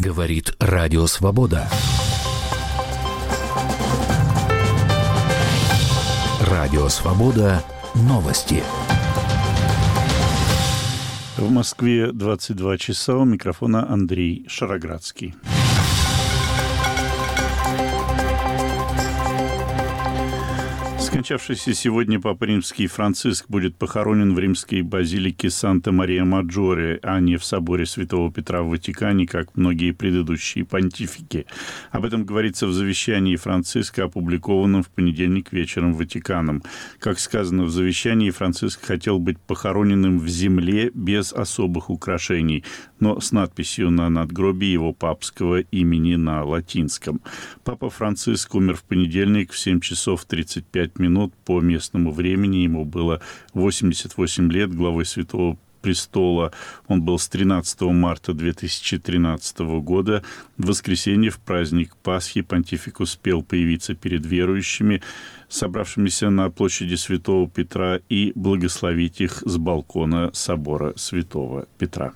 Говорит Радио Свобода. Радио Свобода. Новости. В Москве 22 часа. У микрофона Андрей Шароградский. Скончавшийся сегодня Папа Римский Франциск будет похоронен в римской базилике Санта-Мария-Маджоре, а не в соборе Святого Петра в Ватикане, как многие предыдущие понтифики. Об этом говорится в завещании Франциска, опубликованном в понедельник вечером Ватиканом. Как сказано в завещании, Франциск хотел быть похороненным в земле без особых украшений, но с надписью на надгробии его папского имени на латинском. Папа Франциск умер в понедельник в 7 часов 35 минут по местному времени. Ему было 88 лет, главой Святого Престола. Он был с 13 марта 2013 года. В воскресенье, в праздник Пасхи, понтифик успел появиться перед верующими, собравшимися на площади Святого Петра, и благословить их с балкона собора Святого Петра.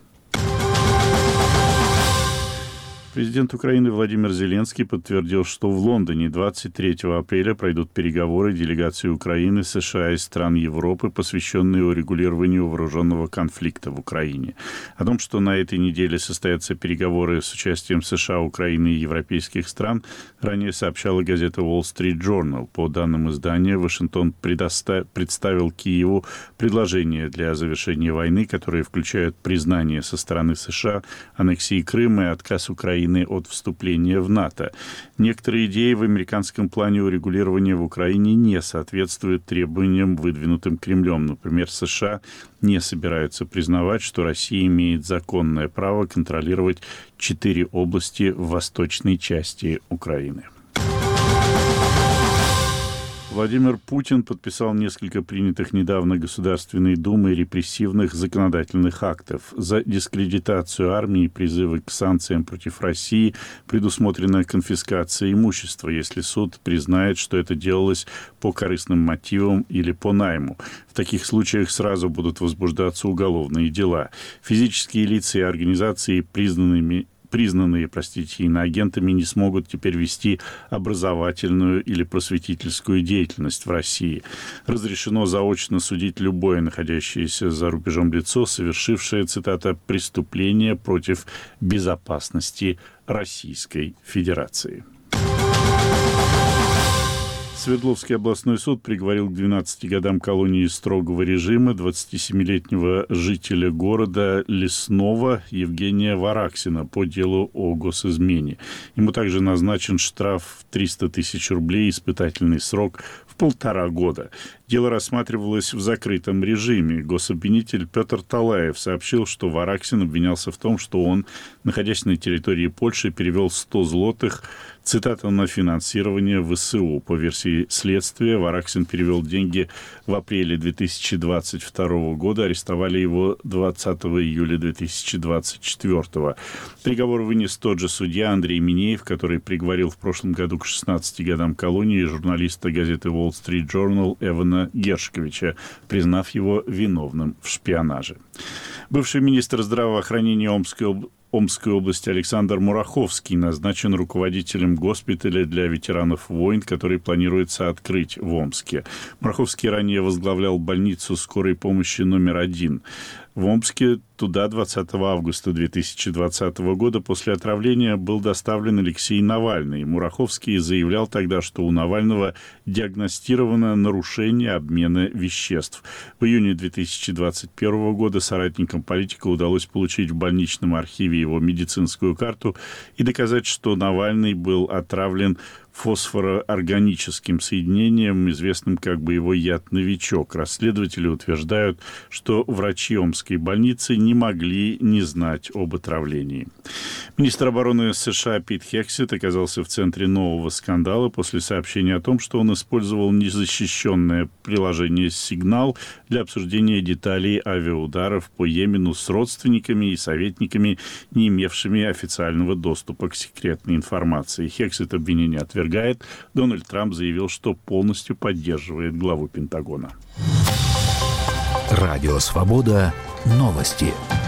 Президент Украины Владимир Зеленский подтвердил, что в Лондоне 23 апреля пройдут переговоры делегации Украины, США и стран Европы, посвященные урегулированию вооруженного конфликта в Украине. О том, что на этой неделе состоятся переговоры с участием США, Украины и европейских стран, ранее сообщала газета Wall Street Journal. По данным издания, Вашингтон представил Киеву предложение для завершения войны, которые включают признание со стороны США аннексии Крыма и отказ Украины от вступления в НАТО. Некоторые идеи в американском плане урегулирования в Украине не соответствуют требованиям, выдвинутым Кремлем. Например, США не собираются признавать, что Россия имеет законное право контролировать 4 области в восточной части Украины. Владимир Путин подписал несколько принятых недавно Государственной Думой репрессивных законодательных актов. За дискредитацию армии и призывы к санкциям против России предусмотрена конфискация имущества, если суд признает, что это делалось по корыстным мотивам или по найму. В таких случаях сразу будут возбуждаться уголовные дела. Физические лица и организации, признанные иноагентами, не смогут теперь вести образовательную или просветительскую деятельность в России. Разрешено заочно судить любое находящееся за рубежом лицо, совершившее, цитата, «преступление против безопасности Российской Федерации». Свердловский областной суд приговорил к 12 годам колонии строгого режима 27-летнего жителя города Лесного Евгения Вараксина по делу о госизмене. Ему также назначен штраф в 300 тысяч рублей и испытательный срок в 1,5 года. Дело рассматривалось в закрытом режиме. Гособвинитель Петр Талаев сообщил, что Вараксин обвинялся в том, что он, находясь на территории Польши, перевел 100 злотых, цитата, на финансирование ВСУ. По версии следствия, Вараксин перевел деньги в апреле 2022 года. Арестовали его 20 июля 2024. Приговор вынес тот же судья Андрей Минеев, который приговорил в прошлом году к 16 годам колонии журналиста газеты Wall Street Journal Эвана Гершковича, признав его виновным в шпионаже. Бывший министр здравоохранения Омской области Александр Мураховский назначен руководителем госпиталя для ветеранов войн, который планируется открыть в Омске. Мураховский ранее возглавлял больницу скорой помощи номер 1 в Омске. Туда 20 августа 2020 года после отравления был доставлен Алексей Навальный. Мураховский заявлял тогда, что у Навального диагностировано нарушение обмена веществ. В июне 2021 года соратникам политика удалось получить в больничном архиве его медицинскую карту и доказать, что Навальный был отравлен фосфороорганическим соединением, известным как боевой яд «Новичок». Расследователи утверждают, что врачи Омской больницы не могли не знать об отравлении. Министр обороны США Пит Хексет оказался в центре нового скандала после сообщения о том, что он использовал незащищенное приложение «Сигнал» для обсуждения деталей авиаударов по Йемену с родственниками и советниками, не имевшими официального доступа к секретной информации. Хексет обвинение отвергает. Дональд Трамп заявил, что полностью поддерживает главу Пентагона. Радио «Свобода». Новости.